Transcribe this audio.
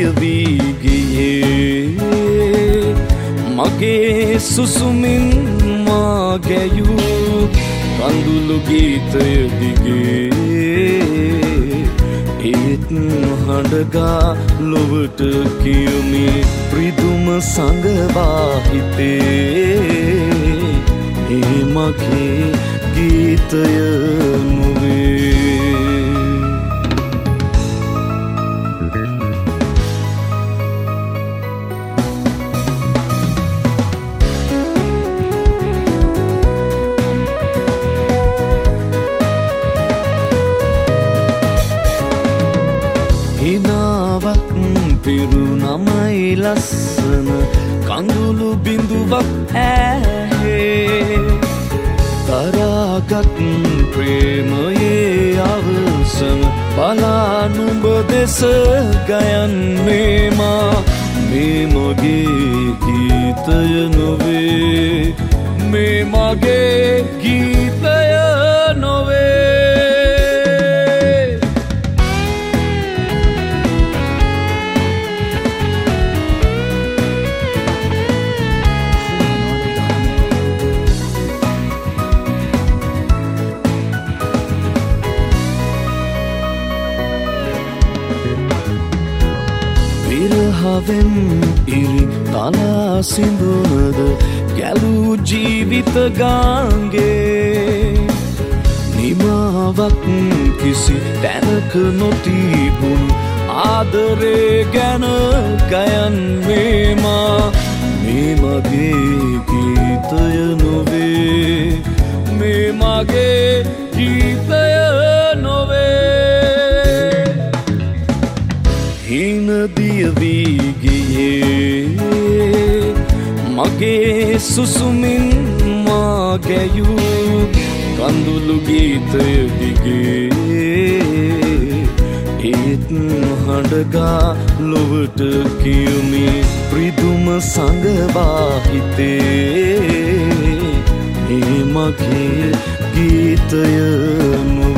දිය වී ගියේ මගේ සුසුමින් මා ගැයූ කඳුළු ගීතය දිගේ ඒත් හඬගා ලොවට කියමි ප්‍රිදුම සඟවා හිතේ ඒ මගේ ගීතය නොවේ හිනාවක් පිරුණමයි ලස්සන කඳුළු බිඳුවක් ඇහේ තරාගත් ප්‍රේමයේ අවසන බලා නුඹ දෙස ගයන්නේ මා මේ මගේ ගීතය නොවේ මේ මගේ ගීතය නොවේ විරහවෙන් ඉරි තලා සිඳුනද ගැලූ ජීවිත ගාංගේ නිමාවක් කිසි තැනක නොතිබුණු ආදරේ ගැන ගයන්නේ මා මේ මගේ ගීතය නොවේ මේ මගේ ගීතය නොවේ හින දිය වී ගියේ මගේ සුසුමින් මා ගැයූ කඳුළු ගීතය දිගේ ඒත් හඬගා ලොවට කියමි ප්‍රිදුම සඟවා හිතේ ඒ මගේ ගීතය නොවේ